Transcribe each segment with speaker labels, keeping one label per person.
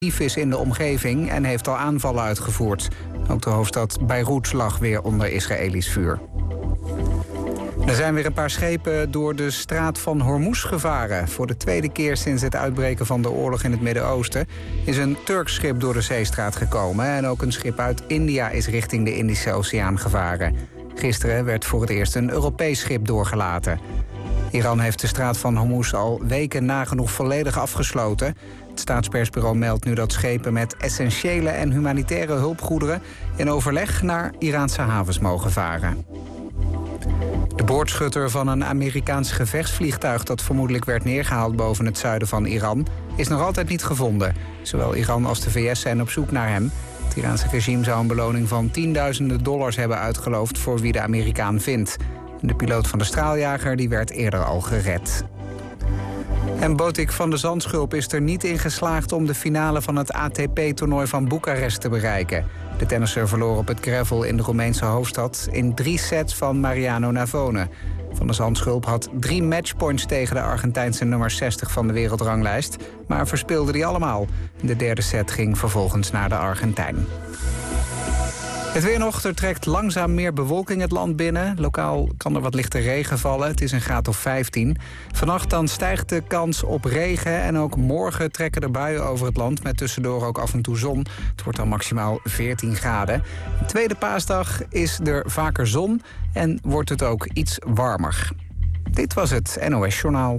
Speaker 1: is in de omgeving en heeft al aanvallen uitgevoerd. Ook de hoofdstad Beirut lag weer onder Israëlisch vuur. Er zijn weer een paar schepen door de straat van Hormuz gevaren. Voor de tweede keer sinds het uitbreken van de oorlog in het Midden-Oosten is een Turks schip door de zeestraat gekomen. En ook een schip uit India is richting de Indische Oceaan gevaren. Gisteren werd voor het eerst een Europees schip doorgelaten. Iran heeft de straat van Hormuz al weken nagenoeg volledig afgesloten. Het staatspersbureau meldt nu dat schepen met essentiële en humanitaire hulpgoederen in overleg naar Iraanse havens mogen varen. De boordschutter van een Amerikaans gevechtsvliegtuig dat vermoedelijk werd neergehaald boven het zuiden van Iran is nog altijd niet gevonden. Zowel Iran als de VS zijn op zoek naar hem. Het Iraanse regime zou een beloning van tienduizenden dollars hebben uitgeloofd voor wie de Amerikaan vindt. De piloot van de straaljager die werd eerder al gered. En Botik van de Zandschulp is er niet in geslaagd om de finale van het ATP-toernooi van Boekarest te bereiken. De tennisser verloor op het gravel in de Roemeense hoofdstad in 3 sets van Mariano Navone. Van de Zandschulp had 3 matchpoints tegen de Argentijnse nummer 60 van de wereldranglijst, maar verspeelde die allemaal. De derde set ging vervolgens naar de Argentijn. Het weer nog, er trekt langzaam meer bewolking het land binnen. Lokaal kan er wat lichte regen vallen, het is een graad of 15. Vannacht dan stijgt de kans op regen en ook morgen trekken er buien over het land met tussendoor ook af en toe zon. Het wordt dan maximaal 14 graden. De tweede paasdag is er vaker zon en wordt het ook iets warmer. Dit was het NOS Journaal.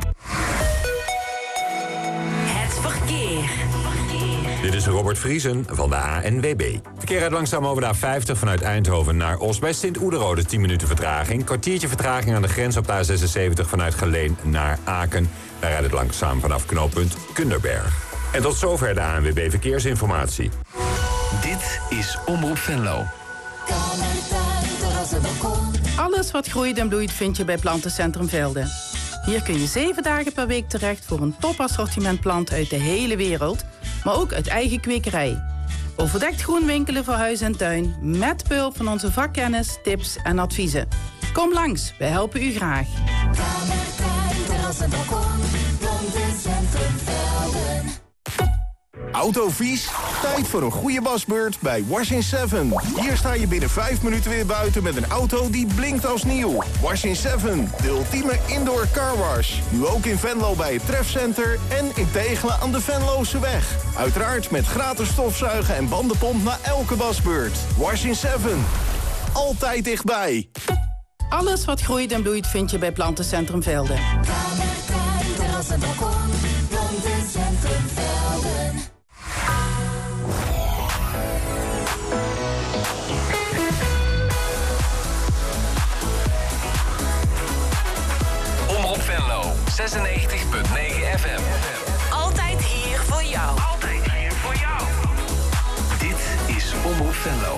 Speaker 2: Het verkeer.
Speaker 3: Dit is Robert Vriesen van de ANWB. Verkeer rijdt langzaam over de A50 vanuit Eindhoven naar Os. Bij Sint-Oederode 10 minuten vertraging. Kwartiertje vertraging aan de grens op de A76 vanuit Geleen naar Aken. Daar rijdt het langzaam vanaf knooppunt Kunderberg. En tot zover de ANWB Verkeersinformatie.
Speaker 4: Dit is Omroep Venlo.
Speaker 5: Alles wat groeit en bloeit vind je bij Plantencentrum Velde. Hier kun je 7 dagen per week terecht voor een topassortiment planten uit de hele wereld, maar ook uit eigen kwekerij. Overdekt groen winkelen voor huis en tuin, met behulp van onze vakkennis, tips en adviezen. Kom langs, wij helpen u graag.
Speaker 6: Autovies? Tijd voor een goede wasbeurt bij Wash in 7. Hier sta je binnen 5 minuten weer buiten met een auto die blinkt als nieuw. Wash in 7, de ultieme indoor carwash. Nu ook in Venlo bij het Trefcenter en in Tegelen aan de Venlose weg. Uiteraard met gratis stofzuigen en bandenpomp na elke wasbeurt. Wash in 7. Altijd dichtbij.
Speaker 5: Alles wat groeit en bloeit vind je bij Plantencentrum Velde.
Speaker 2: Plantencentrum Velden.
Speaker 4: Omroep Venlo, 96.9 FM.
Speaker 2: Altijd hier voor jou.
Speaker 4: Altijd hier voor jou. Dit is Omroep Venlo.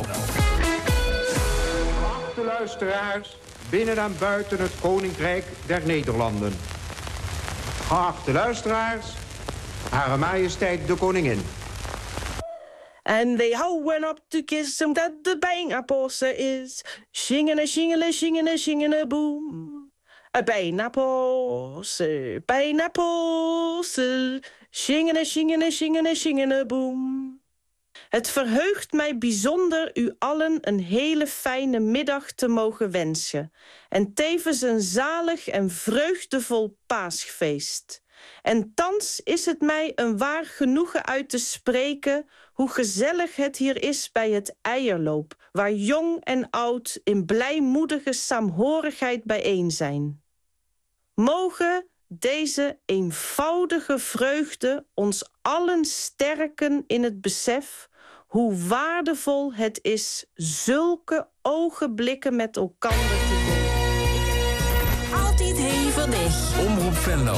Speaker 7: Geachte luisteraars, binnen en buiten het Koninkrijk der Nederlanden. Geachte luisteraars, Hare Majesteit de Koningin.
Speaker 8: And they all went up to kiss him that the bijna Posse is. Zingene, zingele, zingene, zingene, boom. Bijna Posse, bijna Posse. Zingene, zingene, zingene, zingene, boom. Het verheugt mij bijzonder u allen een hele fijne middag te mogen wensen. En tevens een zalig en vreugdevol Paasfeest. En thans is het mij een waar genoegen uit te spreken hoe gezellig het hier is bij het eierloop, waar jong en oud in blijmoedige saamhorigheid bijeen zijn. Mogen deze eenvoudige vreugde ons allen sterken in het besef hoe waardevol het is zulke ogenblikken met elkaar te delen.
Speaker 2: Altijd heel voor dich.
Speaker 4: Omroep Venlo.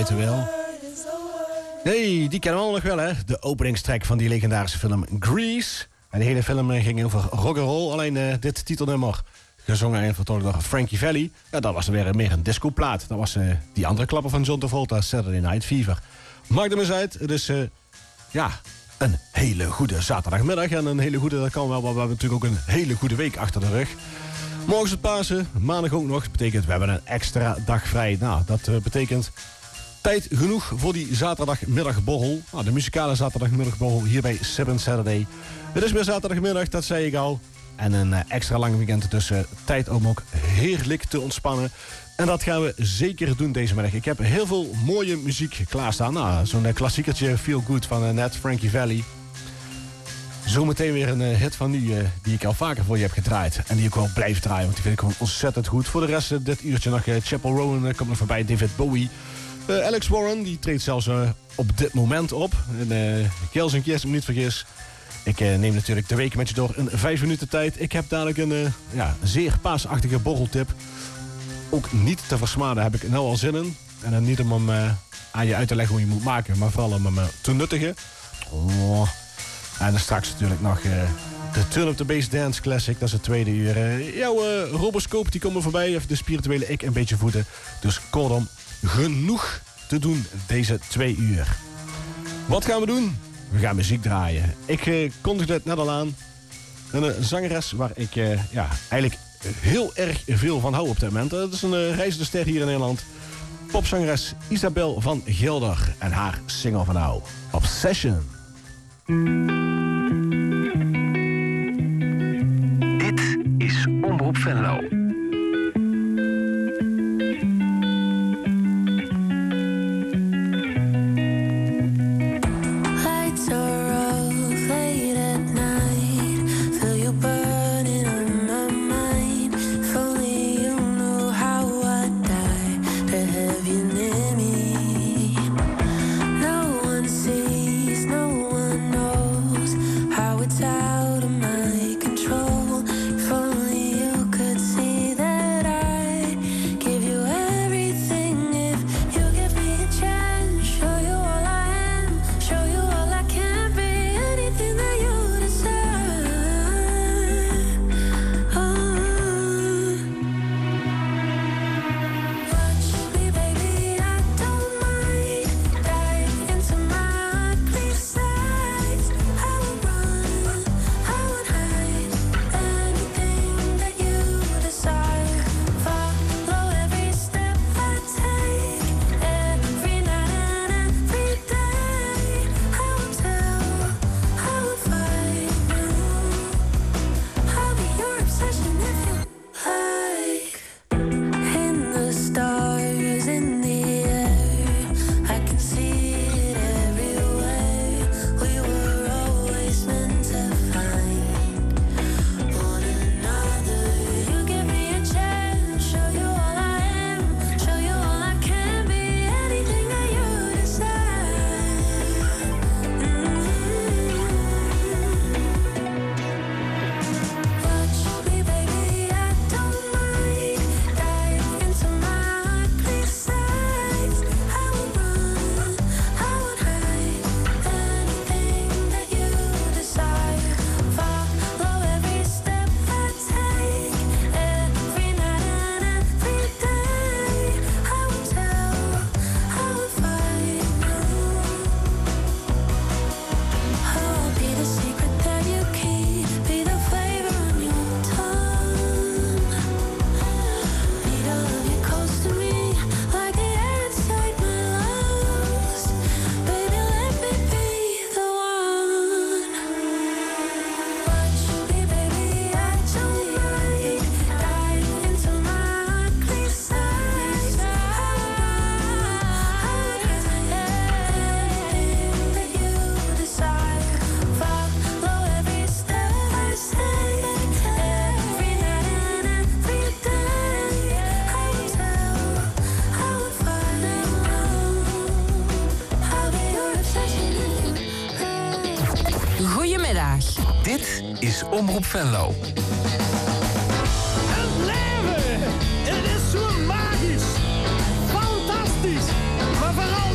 Speaker 9: wel. Nee, die kennen we allemaal nog wel, hè? De openingstrack van die legendarische film Grease. En de hele film ging over rock'n'roll. Alleen dit titelnummer, gezongen en vertolkt door Frankie Valli. Ja, dat was weer meer een discoplaat. Dat was die andere klapper van John Travolta, Saturday Night Fever. Maakt hem eens uit. Het is, een hele goede zaterdagmiddag. En een hele goede, dat kan wel, maar we hebben natuurlijk ook een hele goede week achter de rug. Morgen is het Pasen, maandag ook nog. Dat betekent, we hebben een extra dag vrij. Nou, dat betekent tijd genoeg voor die zaterdagmiddagborrel. Nou, de muzikale zaterdagmiddagborrel hier bij Seven Saturday. Het is weer zaterdagmiddag, dat zei ik al. En een extra lang weekend, dus tijd om ook heerlijk te ontspannen. En dat gaan we zeker doen deze middag. Ik heb heel veel mooie muziek klaarstaan. Nou, zo'n klassiekertje Feel Good van net Frankie Valli. Zometeen weer een hit van nu die ik al vaker voor je heb gedraaid. En die ik wel blijf draaien, want die vind ik gewoon ontzettend goed. Voor de rest dit uurtje nog Chapel Roan komt nog voorbij, David Bowie. Alex Warren, die treedt zelfs op dit moment op. Kels en Kies, niet vergis. Ik neem natuurlijk de week met je door in 5 minuten tijd. Ik heb dadelijk een zeer paasachtige borreltip. Ook niet te versmaden, heb ik nou al zin in. En dan niet om hem aan je uit te leggen hoe je moet maken, maar vooral om hem te nuttigen. Oh. En dan straks natuurlijk nog de Turn Up The Bass Dance Classic. Dat is het tweede uur. Jouw roboscoop die komen voorbij. Even de spirituele ik een beetje voeden. Dus kortom, genoeg te doen deze 2 uur. Wat gaan we doen? We gaan muziek draaien. Ik kondigde het net al aan. Een zangeres waar ik eigenlijk heel erg veel van hou op dit moment. Dat is een reizende ster hier in Nederland. Popzangeres Isabel van Gilder. En haar single van nou, Obsession.
Speaker 4: Dit is Omroep Venlo. Dit is Omroep Venlo.
Speaker 10: Het leven, het is zo magisch, fantastisch, maar vooral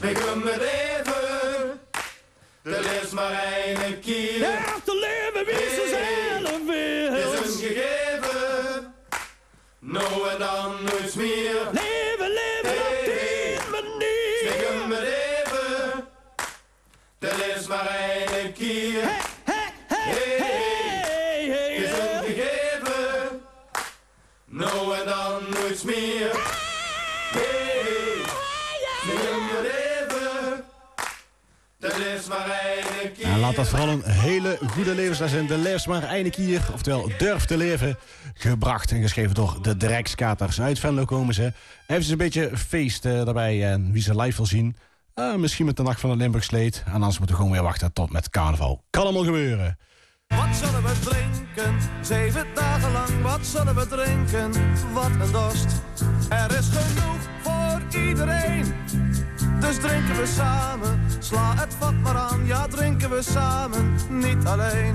Speaker 10: Spreken met leven, er is maar één keer.
Speaker 11: Ja, te leven wie zichzelf wil.
Speaker 10: Het is een gegeven, nou en dan nooit meer.
Speaker 11: Leven, leven, op die manier.
Speaker 10: Spreken met leven, er is maar één keer. Het is een gegeven, nou en dan nooit meer.
Speaker 9: En laat dat vooral een hele goede levensles in de leefs maar één keer, oftewel durf te leven, gebracht en geschreven door de Drekskaters. Uit Venlo komen ze. Even een beetje feest daarbij en wie ze live wil zien. Misschien met de Nacht van de Limburgsleet. En anders moeten we gewoon weer wachten tot met carnaval. Kan allemaal gebeuren.
Speaker 12: Wat zullen we drinken? 7 dagen lang, wat zullen we drinken? Wat een dorst. Er is genoeg voor iedereen. Dus drinken we samen, sla het vat maar aan. Ja, drinken we samen, niet alleen.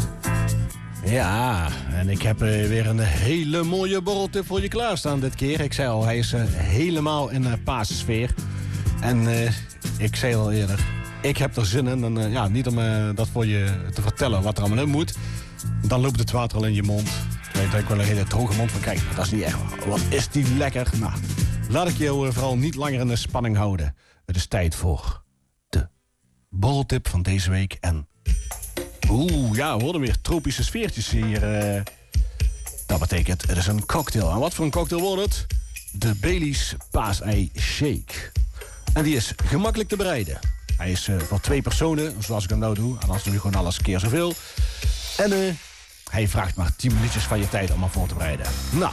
Speaker 9: Ja, en ik heb weer een hele mooie borreltip voor je klaarstaan dit keer. Ik zei al, hij is helemaal in paassfeer. En ik zei al eerder, ik heb er zin in. En ja, niet om dat voor je te vertellen wat er allemaal in moet. Dan loopt het water al in je mond. Ik weet dat ik wel een hele droge mond van kijk, dat is niet echt. Wat is die lekker? Nou, laat ik jou vooral niet langer in de spanning houden. Het is tijd voor de borreltip van deze week. En ja, we horen weer tropische sfeertjes hier. Dat betekent, het is een cocktail. En wat voor een cocktail wordt het? De Baileys Paasei Shake. En die is gemakkelijk te bereiden. Hij is voor 2 personen, zoals ik hem nou doe. En anders doe je gewoon alles keer zoveel. En hij vraagt maar 10 minuutjes van je tijd om hem voor te bereiden. Nou.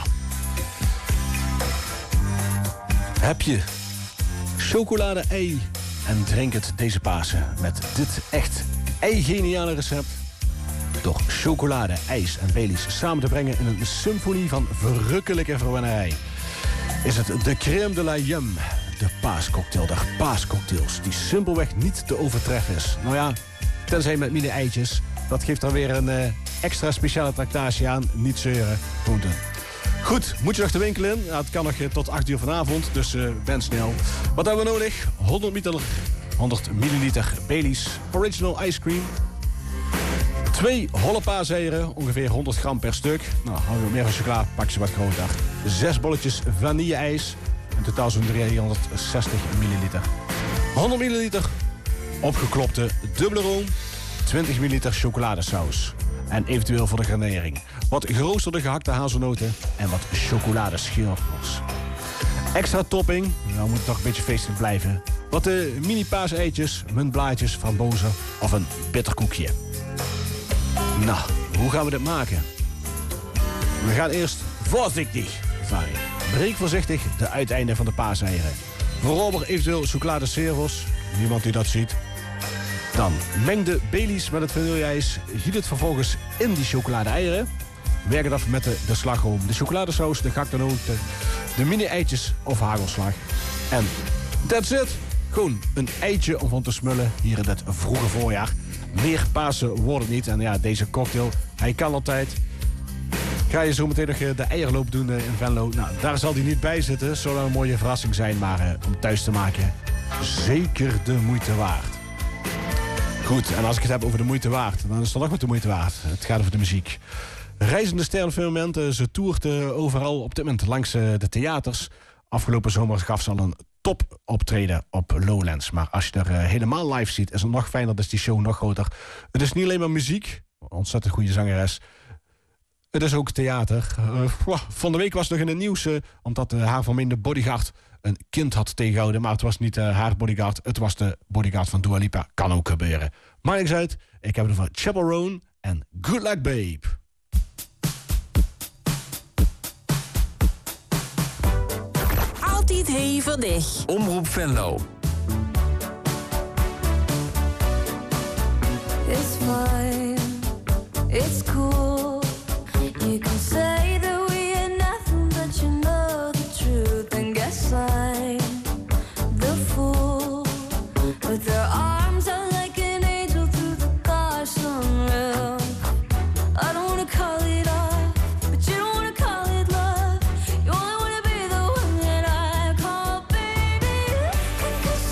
Speaker 9: Heb je chocolade, ei en drink het deze Pasen met dit echt ei-geniale recept. Door chocolade, ijs en Baileys samen te brengen in een symfonie van verrukkelijke verwennerij. Is het de crème de la yum, de paascocktail der paascocktails, die simpelweg niet te overtreffen is. Nou ja, tenzij met mini-eitjes. Dat geeft er weer een extra speciale tractatie aan. Niet zeuren, gewoon doen. Goed, moet je nog de winkel in? Ja, het kan nog tot 8 uur vanavond, dus ben snel. Wat hebben we nodig? 100 milliliter Baileys Original Ice Cream. 2 holle paaseieren, ongeveer 100 gram per stuk. Nou, hou je meer van chocola, pak ze wat groter. 6 bolletjes vanille-ijs. In totaal zo'n 360 milliliter. 100 milliliter opgeklopte dubbele room. 20 milliliter chocoladesaus. En eventueel voor de garnering wat geroosterde gehakte hazelnoten en wat chocoladeschilfers. Extra topping, nou moet het toch een beetje feestelijk blijven. Wat mini paaseitjes, muntblaadjes, frambozen of een bitterkoekje. Nou, hoe gaan we dit maken? We gaan eerst voorzichtig varen. Breek voorzichtig de uiteinden van de paaseieren. Verrober eventueel chocoladecirvels, niemand die dat ziet. Dan meng de Baileys met het vanilleijs. Giet het vervolgens in die chocolade-eieren. Werk het af met de slagroom, de chocoladesaus, de gehakte noten, de mini-eitjes of hagelslag. En that's it. Gewoon een eitje om van te smullen hier in het vroege voorjaar. Meer Pasen wordt het niet. En ja, deze cocktail, hij kan altijd. Ga je zo meteen nog de eierloop doen in Venlo. Nou, daar zal hij niet bij zitten. Zou wel een mooie verrassing zijn, maar om thuis te maken, zeker de moeite waard. Goed, en als ik het heb over de moeite waard, dan is het nog wat de moeite waard. Het gaat over de muziek. Reizende sterrenfirmament, ze toert overal op dit moment langs de theaters. Afgelopen zomer gaf ze al een topoptreden op Lowlands. Maar als je er helemaal live ziet, is het nog fijner, is die show nog groter. Het is niet alleen maar muziek, ontzettend goede zangeres. Het is ook theater. Van de week was het nog in het nieuws, omdat haar vermeende bodyguard een kind had tegengehouden. Maar het was niet haar bodyguard, het was de bodyguard van Dua Lipa. Kan ook gebeuren. Maar niks uit, ik heb het over Chappell Roan en Good Luck Babe.
Speaker 2: Altijd hevig.
Speaker 4: Omroep Venlo.
Speaker 13: It's fine, it's cool. You can say that we are nothing, but you know the truth. And guess I'm the fool with their arms out like an angel through the Carson roof. I don't wanna call it off, but you don't wanna call it love. You only wanna be the one that I call baby. 'Cause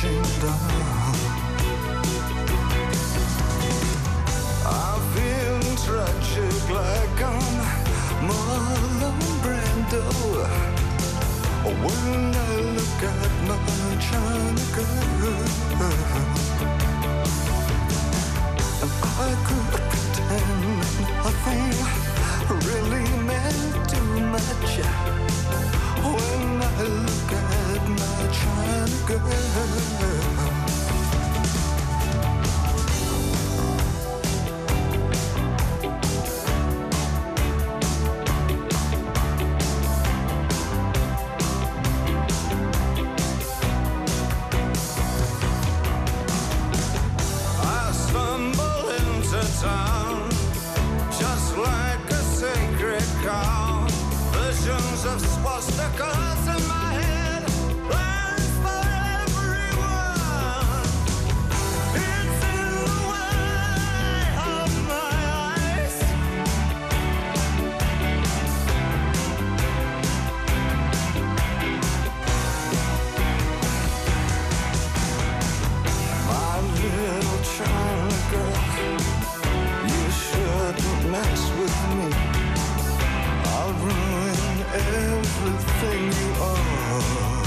Speaker 14: crashing down. I feel tragic like I'm Marlon Brando when I look at my China girl. And I could pretend nothing really meant too much when I look at my China girl. Town, just like a sacred cow. Visions of swastikas in my head, plans for everyone. It's in the way of my eyes. My little China girl, mess with me, I'll ruin everything you are.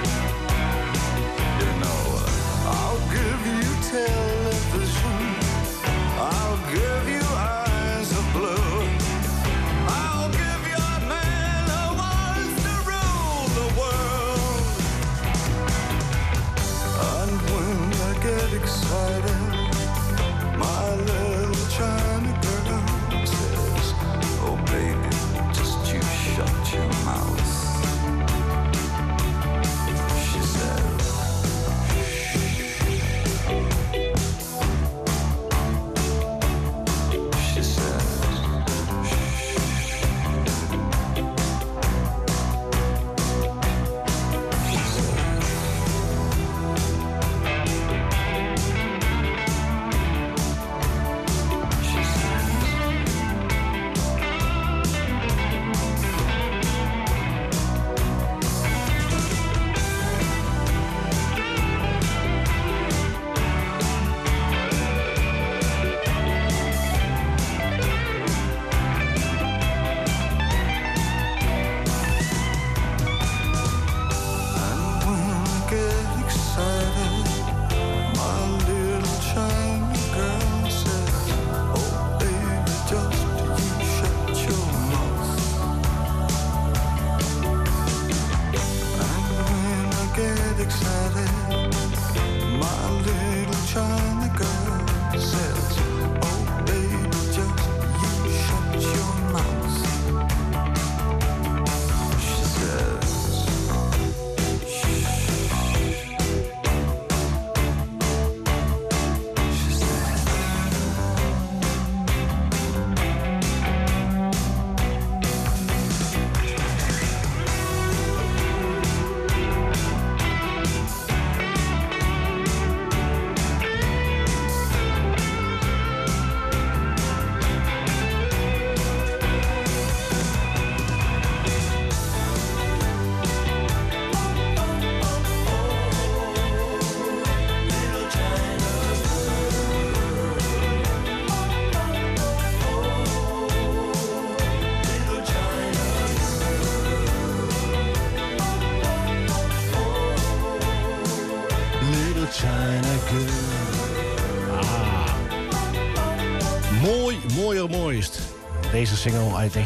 Speaker 14: You know, I'll give you television, I'll give you eyes of blue, I'll give you a man who wants to rule the world. And when I get excited, my little China girl says, oh baby, just you shut your mouth. She says, she says,
Speaker 9: Mooist. Deze single uit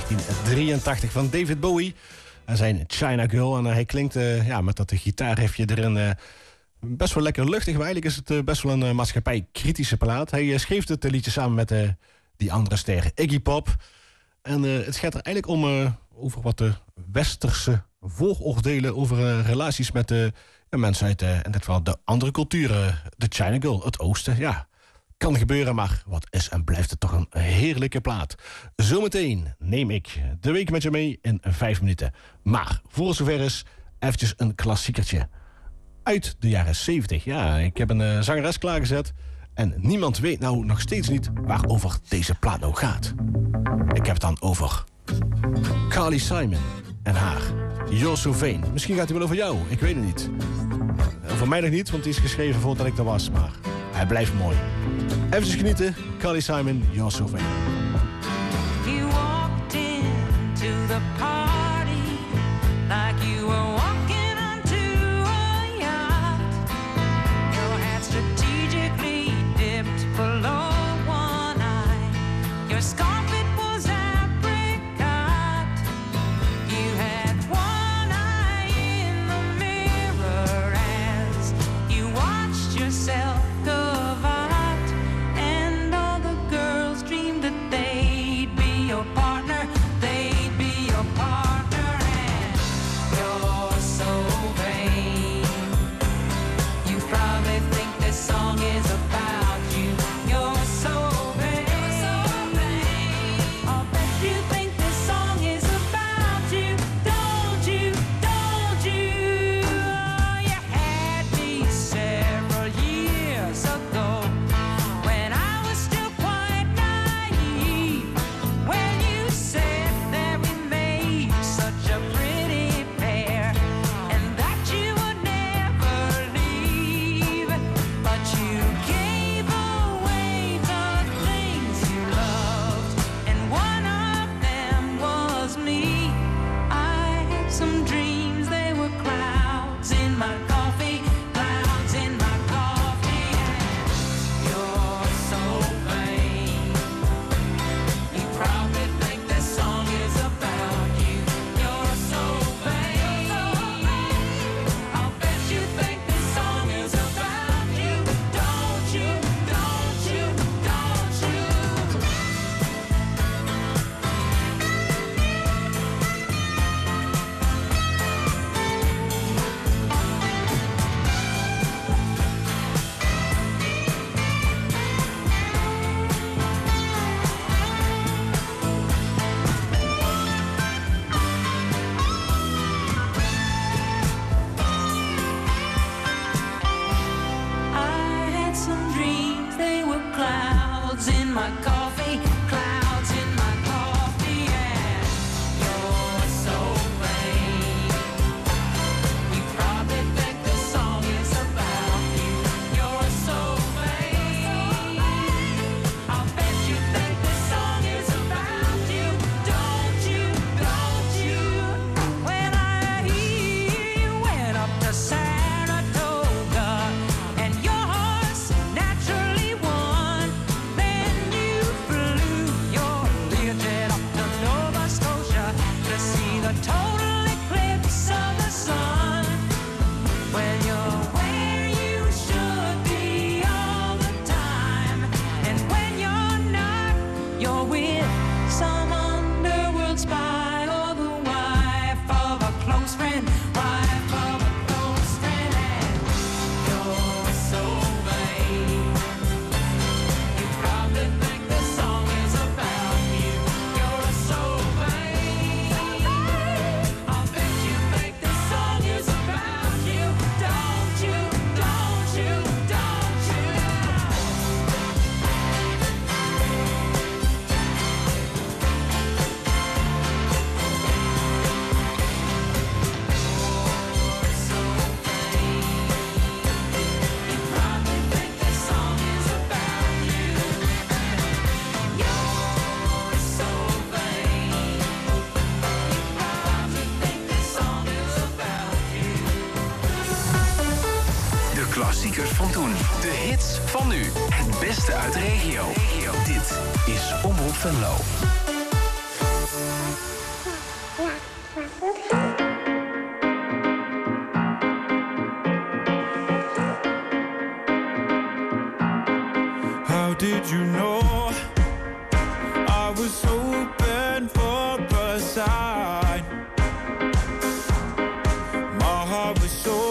Speaker 9: 1983 van David Bowie en zijn China Girl. En hij klinkt met dat gitaarriffje erin best wel lekker luchtig. Maar eigenlijk is het best wel een maatschappij-kritische plaat. Hij schreef het liedje samen met die andere ster Iggy Pop. En het gaat er eigenlijk om over wat de westerse vooroordelen over relaties met mensen uit in dit geval de andere culturen. De China Girl, het oosten, ja. Kan gebeuren, maar wat is en blijft het toch een heerlijke plaat. Zometeen neem ik de week met je mee in 5 minuten. Maar voor zover is eventjes een klassiekertje uit de jaren 70. Ja, ik heb een zangeres klaargezet en niemand weet nou nog steeds niet waarover deze plaat nou gaat. Ik heb het dan over Carly Simon en haar You're So Vain. Misschien gaat hij wel over jou, ik weet het niet. Of voor mij nog niet, want die is geschreven voordat ik er was. Maar hij blijft mooi. Even genieten. Carly Simon, You're So Vain.
Speaker 15: You walked into the party like you were walking onto a yacht. Your hat strategically dipped below one eye. Your scarf, it was apricot. You had one eye in the mirror as you watched yourself go out. And all the girls dreamed that they'd be your partner. They'd be your partner. And you're so vain. You probably think this song is about you. You're so vain. I'll bet you think this song is about you. Don't you? Don't you? Oh, you had me several years ago when I was still quite naive. When you said that we made such a pretty pair and that you would never leave. But you gave away the things you loved, and one of them was me. I had some dreams, they were clouds in my coffee, clouds in my coffee. And you're so vain. You probably think this song is about you. You're so vain. I'll bet you think this song is about you. Don't you? Don't you? Don't you? I had some dreams, they were clouds in my coffee, clouds in my coffee. And you're so vain. You probably think this song is about you. You're so vain. I'll bet you think this song is about you. Don't you? Don't you? When I hear you went up to Saratoga and your horse naturally won, then you flew your Learjet up to Nova Scotia to see the total eclipse of the sun. When you're where you should be all the time, and when you're not, you're with some underworld spy or the wife of a close friend, wife of a close friend. And you're so vain. You probably think this song is about you. You're so vain. I'll bet you think this song is about you. Don't you? Don't you? Don't you?
Speaker 4: De klassiekers van toen. De hits van nu. Het beste uit de regio. Dit is Omroep Venlo.
Speaker 10: How did you know I was open for a sign? My heart was so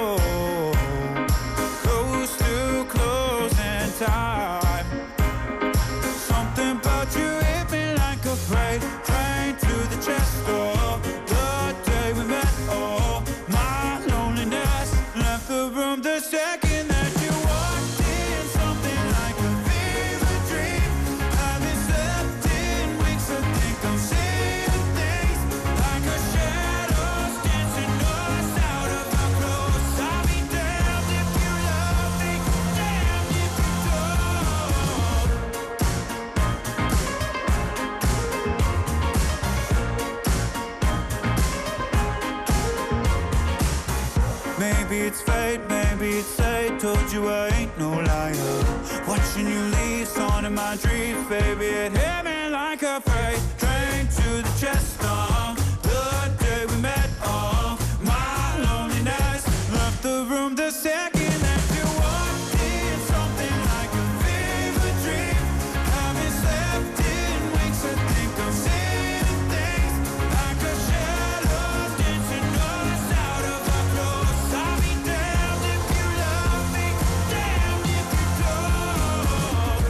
Speaker 10: close to closing time. Something about you hit me like a freight train to the chest door. The day we met, oh, my loneliness left the room the second that you walked in. Something like a fever dream. I've been slept in weeks. I think I'm seeing things it's fate, maybe it's fate. Told you I ain't no liar. Watching you leave, on in my dreams, baby, it hit me like a freight train to the chest. The day we met, my loneliness left the room the second that you walked in. Something like a fever dream. Haven't slept in weeks. I think I'm seeing things like a shadow dancing us out of our clothes. I'll be damned if you love me, damned if you don't.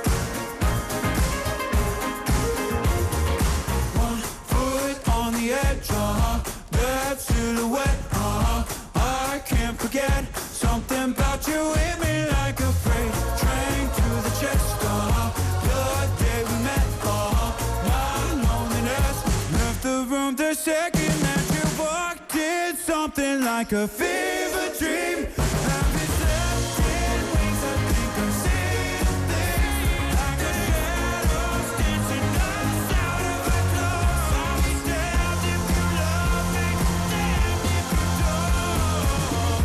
Speaker 10: One foot on the edge, that silhouette, I can't forget. Something about you hit me like a freight train to the chest. The day we met, my loneliness left the room the second that you walked in. Something like a fever dream. Haven't slept in weeks. I think I'm seeing things like a shadow dancing us out of our clothes. I'll be damned if you love me, damned if you don't.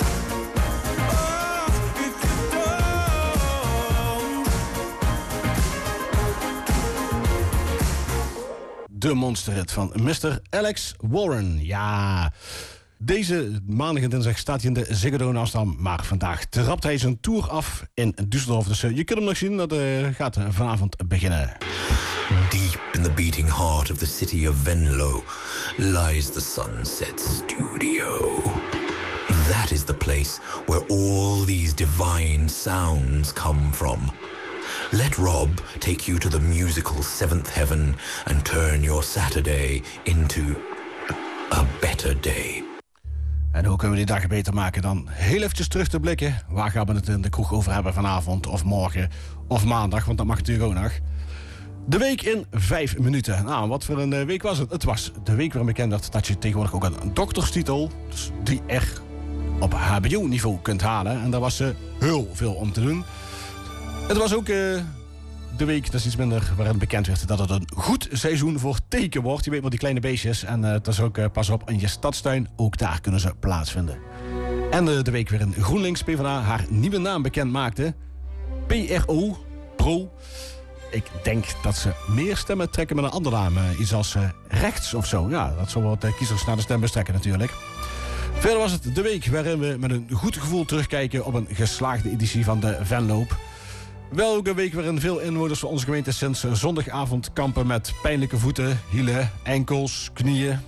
Speaker 10: Oh, if you don't.
Speaker 9: De monsterhit van Mr. Alex Warren. Ja, deze maandag en dinsdag staat hij in de Ziggo Dome in Amsterdam. Maar vandaag trapt hij zijn tour af in Düsseldorf. Dus je kunt hem nog zien, dat gaat vanavond beginnen.
Speaker 16: Deep in the beating heart of the city of Venlo lies the Sunset Studio. That is the place where all these divine sounds come from. Let Rob take you to the musical seventh heaven and turn your Saturday into a better day.
Speaker 9: En hoe kunnen we die dag beter maken dan heel eventjes terug te blikken? Waar gaan we het in de kroeg over hebben vanavond of morgen of maandag? Want dat mag natuurlijk ook nog. De week in 5 minuten. Nou, wat voor een week was het? Het was de week waarin bekend werd dat je tegenwoordig ook een dokterstitel, dus die echt op hbo-niveau kunt halen. En daar was heel veel om te doen. Het was ook de week, dat is iets minder, waarin bekend werd dat het een goed seizoen voor teken wordt. Je weet wel, die kleine beestjes. En het is ook, pas op, in je stadstuin, ook daar kunnen ze plaatsvinden. En de week waarin GroenLinks PvdA haar nieuwe naam bekend maakte. PRO, Pro. Ik denk dat ze meer stemmen trekken met een andere naam. Iets als rechts of zo. Ja, dat zal wat kiezers naar de stembus trekken natuurlijk. Verder was het de week waarin we met een goed gevoel terugkijken op een geslaagde editie van de Venloop. Wel ook een week waarin veel inwoners van onze gemeente sinds zondagavond kampen met pijnlijke voeten, hielen, enkels, knieën.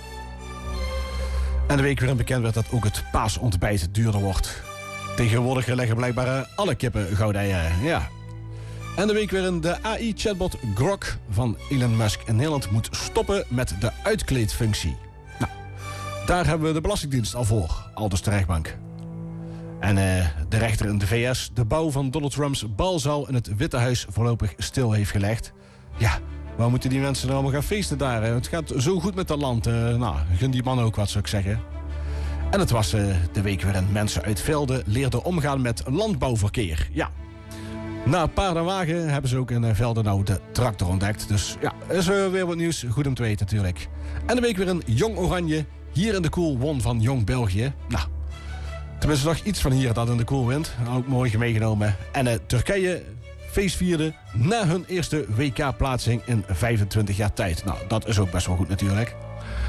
Speaker 9: En de week waarin bekend werd dat ook het paasontbijt duurder wordt. Tegenwoordig leggen blijkbaar alle kippen goudeieren, ja. En de week waarin de AI-chatbot Grok van Elon Musk in Nederland moet stoppen met de uitkleedfunctie. Nou, daar hebben we de Belastingdienst al voor, aldus de rechtbank. En de rechter in de VS de bouw van Donald Trumps balzaal in het Witte Huis voorlopig stil heeft gelegd. Ja, waar moeten die mensen nou allemaal gaan feesten daar? Het gaat zo goed met dat land. Nou, gun die man ook wat, zou ik zeggen. En het was de week waarin mensen uit velden leerden omgaan met landbouwverkeer. Ja. Na paard en wagen hebben ze ook in velden nou de tractor ontdekt. Dus ja, is weer wat nieuws. Goed om te weten natuurlijk. En de week waarin Jong Oranje hier in de Koel won van Jong België. Nou, tenminste nog iets van hier dat in de Koel wint. Ook mooi meegenomen. En Turkije feestvierde na hun eerste WK-plaatsing in 25 jaar tijd. Nou, dat is ook best wel goed natuurlijk.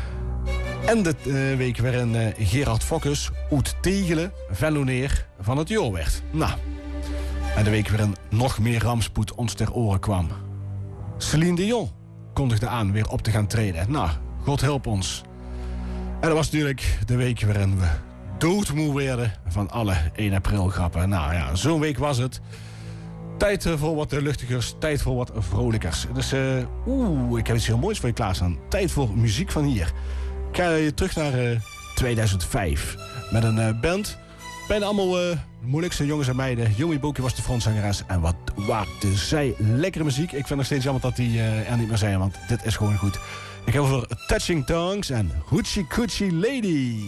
Speaker 9: En de week waarin Gerard Fokkes Oet Tegelen Venloneer van het jaar werd. Nou, en de week waarin nog meer rampspoed ons ter oren kwam. Céline Dion kondigde aan weer op te gaan treden. Nou, God help ons. En dat was natuurlijk de week waarin we doodmoe werden van alle 1 april grappen. Nou ja, zo'n week was het. Tijd voor wat luchtigers, tijd voor wat vrolijkers. Dus ik heb iets heel moois voor je klaarstaan. Tijd voor muziek van hier. Ik ga je terug naar 2005 met een band. Bijna allemaal moeilijkste jongens en meiden. Joey Bokie was de frontzangeres. En wat waakte zij lekkere muziek. Ik vind nog steeds jammer dat die er niet meer zijn, want dit is gewoon goed. Ik heb over Touching Tongues en Hoochie Coochie Lady.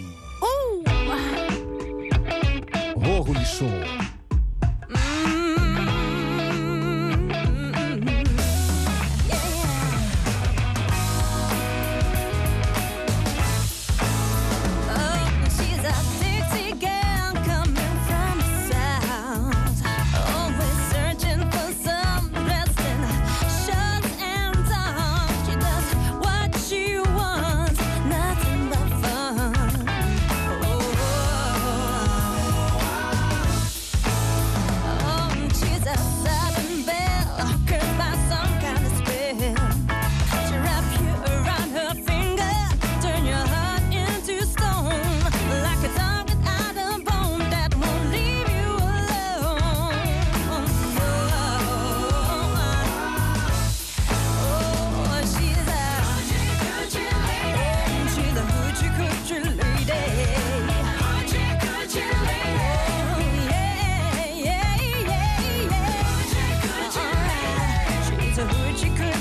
Speaker 9: Hoor hoe die soul.
Speaker 13: She's a sexy girl.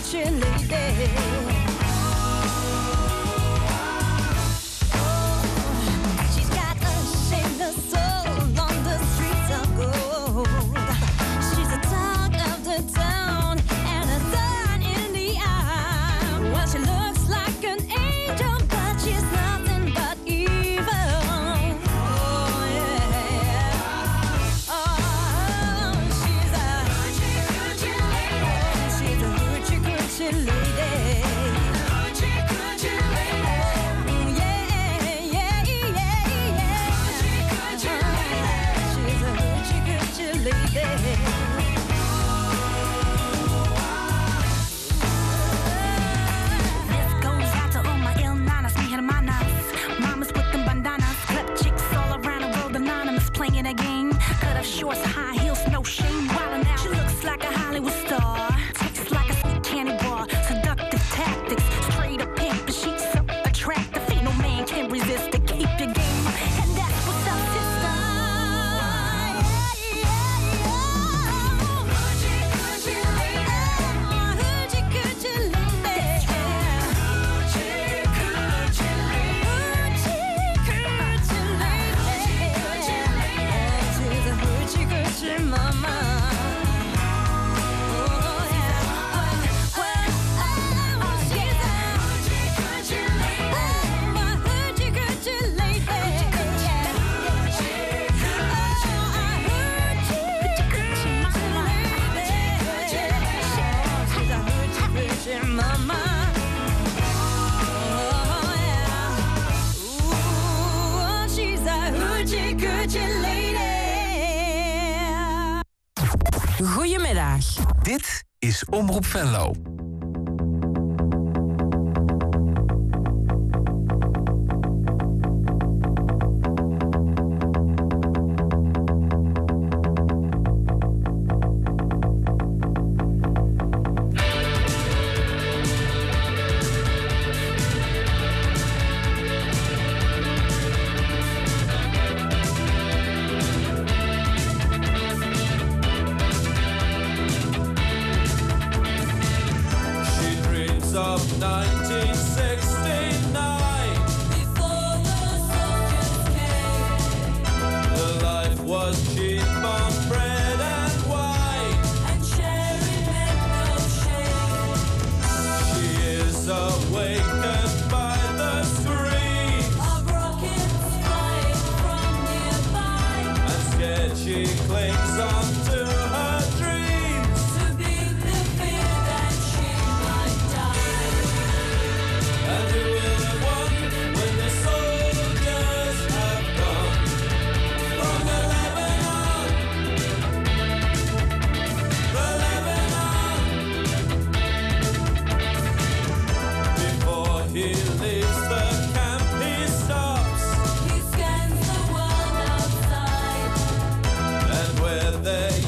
Speaker 13: coochie lady. She's got a shameless soul on the streets of gold. She's a talk of the town and a sun in the eye. Well, she looks like an angel, but she's nothing but evil. Oh, yeah. Oh, she's a hoochie lady. She's a hoochie lady.
Speaker 17: Playing a game, cut off shorts, high heels, no shame. Wildin' out, she looks like a Hollywood star. Tastes like a sweet candy bar. Seductive tactics, straight up pimp, but she's so attractive. Ain't no man can resist to keep your game, and that's what's up, sister.
Speaker 2: Goedemiddag.
Speaker 4: Dit is Omroep Venlo.
Speaker 11: Of 1969, before the soldiers came, the life was cheap on bread and wine, and sharing meant no shame. She is awakened by the scream of rockets flying from nearby, and scared she clings on to her dreams to beat the fear that she might die. And who will have won when the soldiers have gone from the Lebanon? Before he leaves the camp, he stops. He scans the world outside, and where there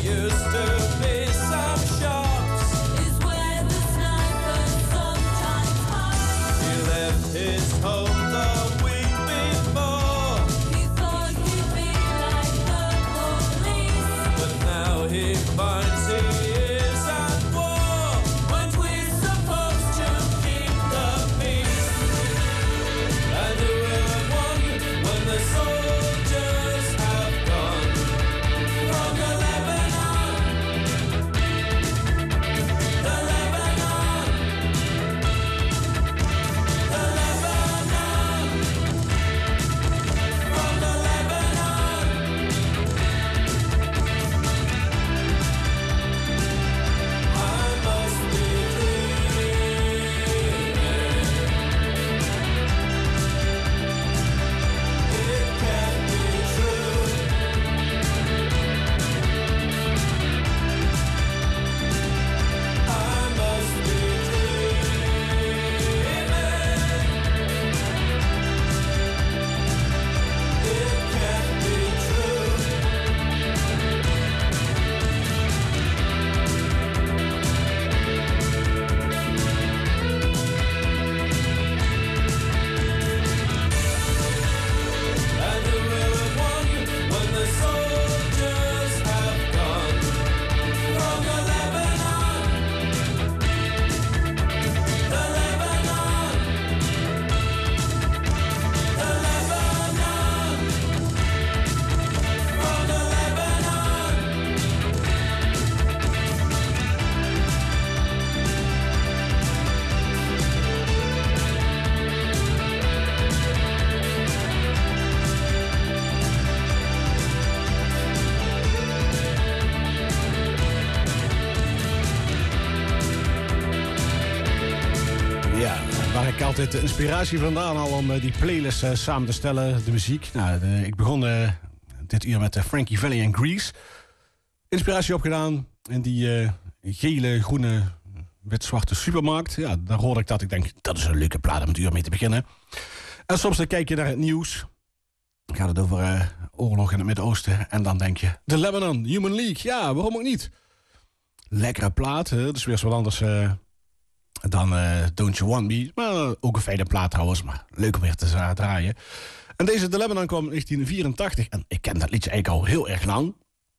Speaker 9: ik altijd de inspiratie vandaan al om die playlist samen te stellen, de muziek. Nou, ik begon dit uur met Frankie Valli en Grease. Inspiratie opgedaan in die gele, groene, wit-zwarte supermarkt. Ja, daar hoorde ik dat. Ik denk, dat is een leuke plaat om het uur mee te beginnen. En soms dan kijk je naar het nieuws. Dan gaat het over oorlog in het Midden-Oosten. En dan denk je, de Lebanon, Human League. Ja, waarom ook niet? Lekkere plaat. Dat is weer eens wat anders dan Don't You Want Me. Maar ook een fijne plaat trouwens. Maar leuk om weer te draaien. En deze The Lebanon kwam in 1984. En ik ken dat liedje eigenlijk al heel erg lang.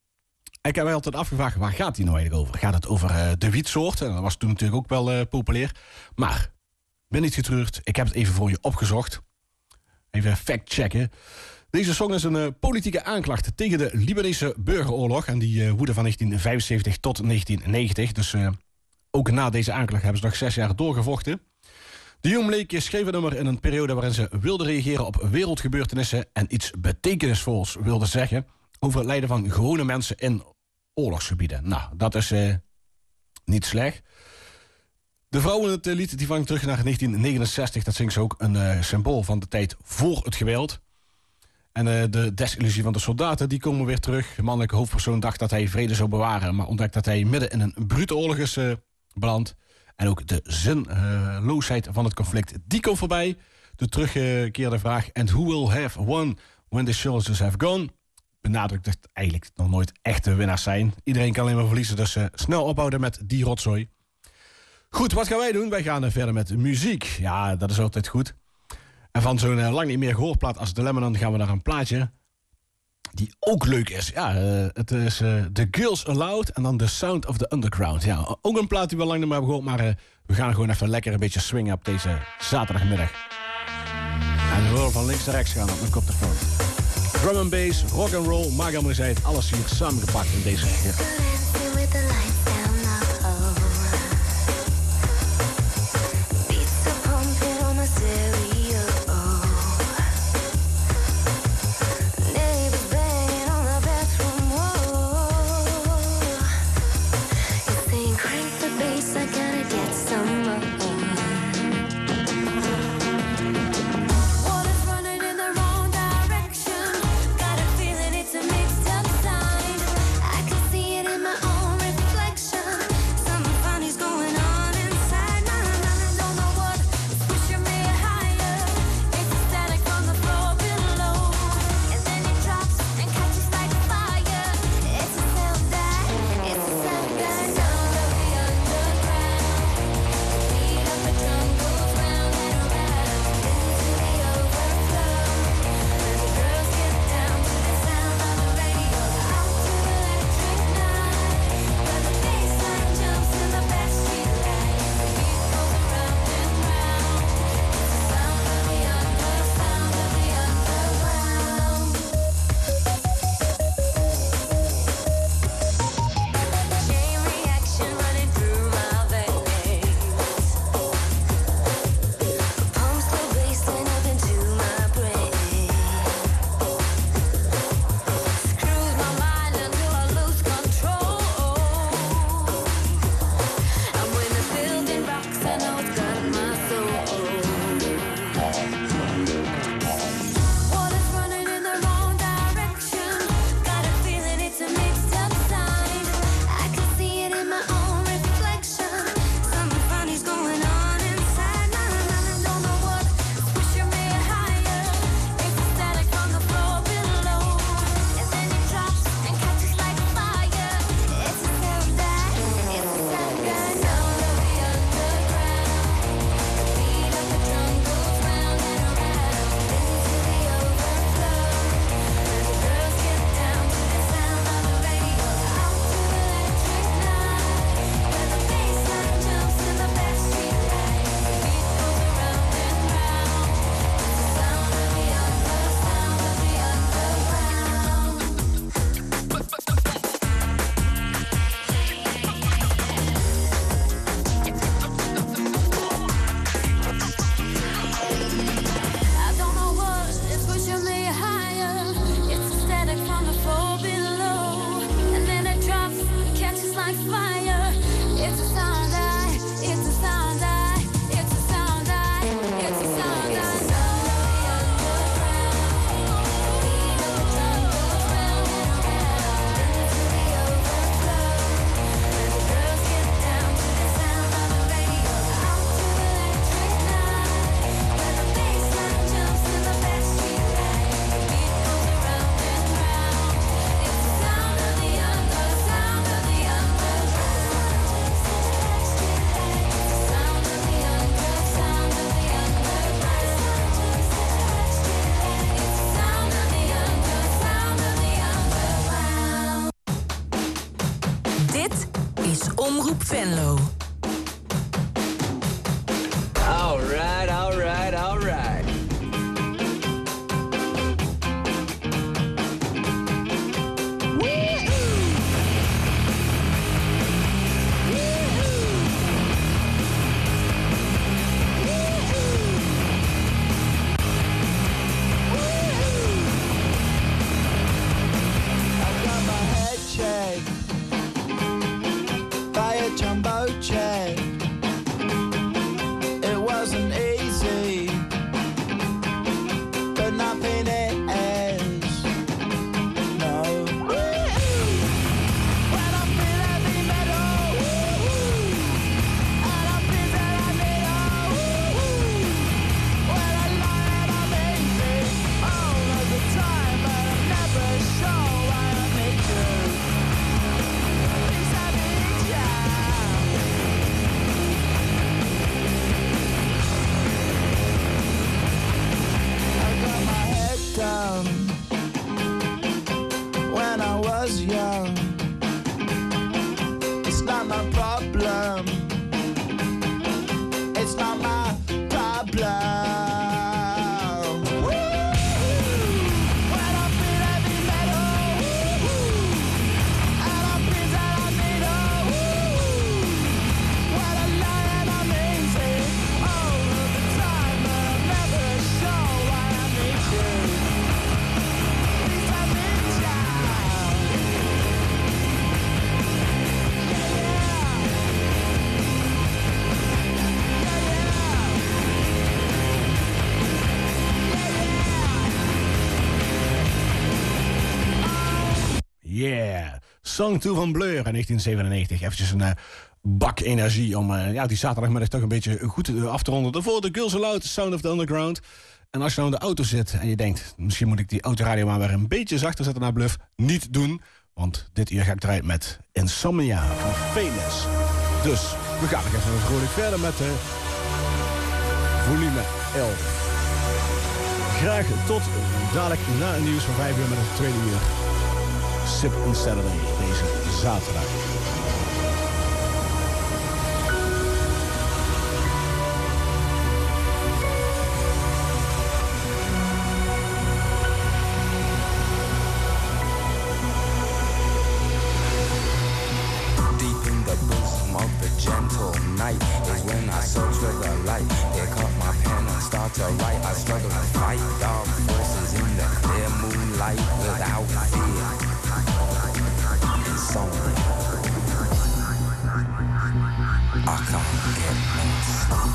Speaker 9: Ik heb mij altijd afgevraagd, waar gaat die nou eigenlijk over? Gaat het over de wietsoort? En dat was toen natuurlijk ook wel populair. Maar, ben niet getreurd. Ik heb het even voor je opgezocht. Even fact-checken. Deze song is een politieke aanklacht tegen de Libanese burgeroorlog. En die woedde van 1975 tot 1990. Dus ook na deze aanklacht hebben ze nog 6 jaar doorgevochten. De Human League schreef het nummer in een periode waarin ze wilden reageren op wereldgebeurtenissen en iets betekenisvols wilden zeggen over het lijden van gewone mensen in oorlogsgebieden. Nou, dat is niet slecht. De vrouw in het lied die vangt terug naar 1969. Dat zingt ze ook, een symbool van de tijd voor het geweld. En de desillusie van de soldaten, die komen weer terug. De mannelijke hoofdpersoon dacht dat hij vrede zou bewaren, maar ontdekt dat hij midden in een brute oorlog is beland. En ook de zinloosheid van het conflict, die komt voorbij. De teruggekeerde vraag, and who will have won when the soldiers have gone? Benadrukt dat eigenlijk nog nooit echte winnaars zijn. Iedereen kan alleen maar verliezen, dus snel ophouden met die rotzooi. Goed, wat gaan wij doen? Wij gaan verder met muziek. Ja, dat is altijd goed. En van zo'n lang niet meer gehoord als The Lebanon gaan we naar een plaatje die ook leuk is. Ja, het is The Girls Aloud en dan The Sound of the Underground. Ja, ook een plaat die we lang niet meer hebben gehoord, maar we gaan gewoon even lekker een beetje swingen op deze zaterdagmiddag. En we horen van links naar rechts gaan op mijn koptelefoon. Drum and bass, rock and roll, maak allemaal eens uit. Alles hier samengepakt in deze hit.
Speaker 13: In my
Speaker 2: Dit is Omroep Venlo.
Speaker 11: Alright, alright, alright.
Speaker 12: By a jumbo jet. It wasn't easy, but nothing is. No. When I feel heavy metal, and I feel that I need when I lie and I'm easy all of the time, but I'm never sure why I need you. Please I need you. Down when I was young. It's not my problem. It's not my problem. When I feel heavy metal, and I feel that I need when I lie and I'm easy all of the time, but I'm never sure why I need you.
Speaker 9: Yeah, Song 2 van Blur in 1997. Eventjes een bak energie om die zaterdagmiddag toch een beetje goed af te ronden. Daarvoor de Girls Aloud, Sound of the Underground. En als je nou in de auto zit en je denkt, misschien moet ik die autoradio maar weer een beetje zachter zetten naar Bluff. Niet doen, want dit uur ga ik eruit met Insomnia van Venus. Dus we gaan nog even vrolijk verder met volume 11. Graag tot dadelijk na het nieuws van 5 uur met het tweede uur. Sip on Saturday, deze zaterdag.
Speaker 18: Deep in the bosom of the gentle night is when I search for the light. Pick up my pen and start to write. I struggle to fight dark forces in the clear moonlight without fear. Insomnia. I can't get no sleep.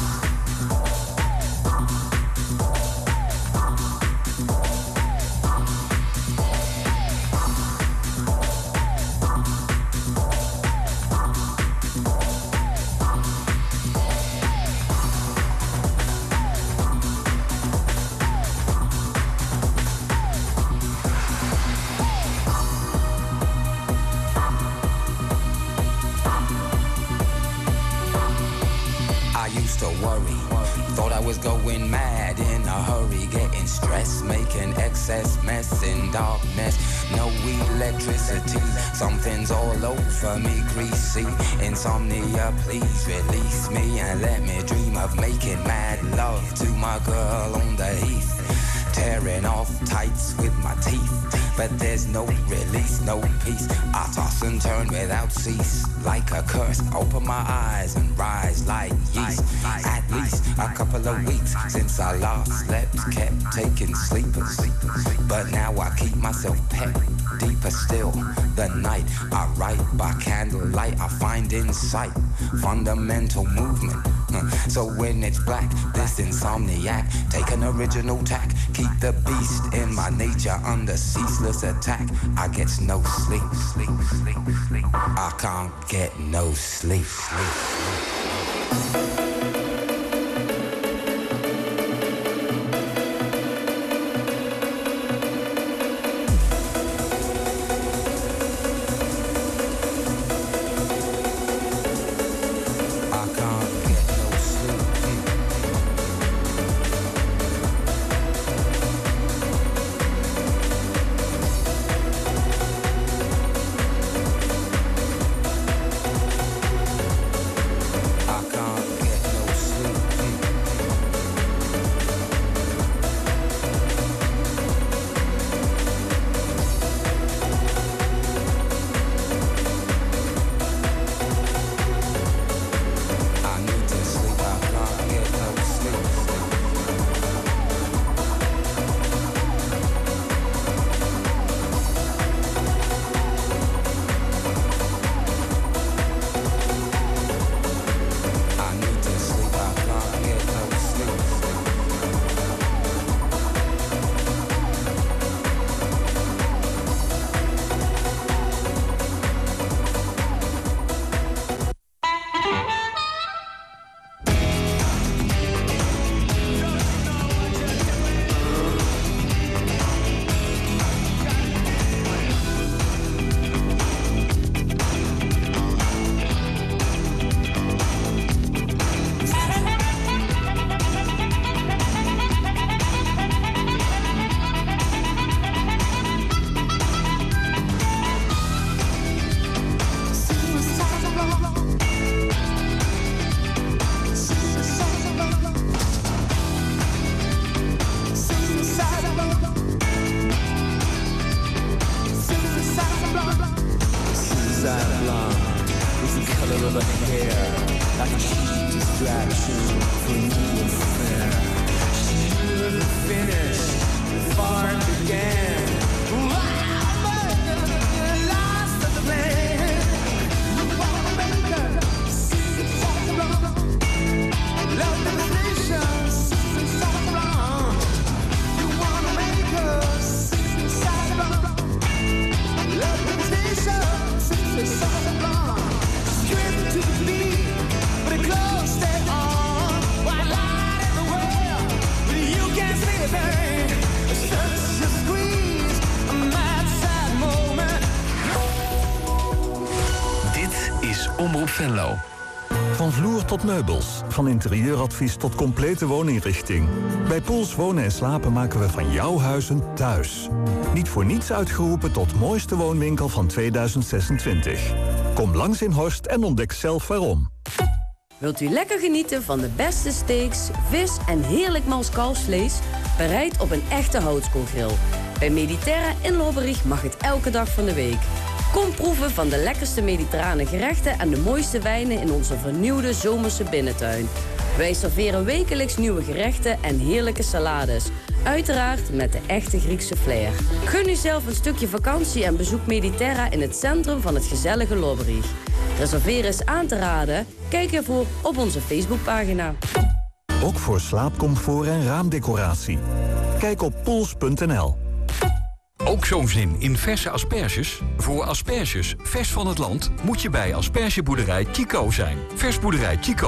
Speaker 18: Thought I was going mad in a hurry, getting stressed, making excess mess in darkness. No electricity, something's all over me, greasy. Insomnia, please release me and let me dream of making mad love to my girl on the heath. Tearing off tights with my teeth, but there's no release, no peace. I toss and turn without cease, like a curse. Open my eyes and rise like yeast. At least a couple of weeks since I last slept, kept taking sleepers, but now I keep myself pet. Deeper still, the night I write by candlelight. I find insight, fundamental movement. So when it's black, this insomniac, take an original tack. Keep the beast in my nature under ceaseless attack. I get no sleep, sleep, sleep, sleep. I can't get no sleep, sleep, sleep.
Speaker 11: side blonde is the color of her hair, like a cheap distraction for new affair. She couldn't finish before it began. Lost of the plan. You wanna make her love devastation, side wrong. You wanna make her side wrong. Love devastation, side wrong. Straight to the beat, but it close stay on. White light everywhere, but you can't see a thing. Such a squeeze, a mad sad moment.
Speaker 4: Dit is Omroep Venlo.
Speaker 19: Van vloer tot meubels, van interieuradvies tot complete wooninrichting. Bij Poels Wonen en Slapen maken we van jouw huis een thuis. Niet voor niets uitgeroepen tot mooiste woonwinkel van 2026. Kom langs in Horst en ontdek zelf waarom.
Speaker 20: Wilt u lekker genieten van de beste steaks, vis en heerlijk mals kalfsvlees? Bereid op een echte houtskoolgrill. Bij Mediterra in Lobberich mag het elke dag van de week. Kom proeven van de lekkerste mediterrane gerechten en de mooiste wijnen in onze vernieuwde zomerse binnentuin. Wij serveren wekelijks nieuwe gerechten en heerlijke salades. Uiteraard met de echte Griekse flair. Gun u zelf een stukje vakantie en bezoek Mediterra in het centrum van het gezellige Lobberich. Reserveren is aan te raden. Kijk ervoor op onze Facebookpagina.
Speaker 19: Ook voor slaapcomfort en raamdecoratie. Kijk op poels.nl.
Speaker 21: Ook zo'n zin in verse asperges? Voor asperges vers van het land moet je bij aspergeboerderij Chico zijn. Versboerderij Chico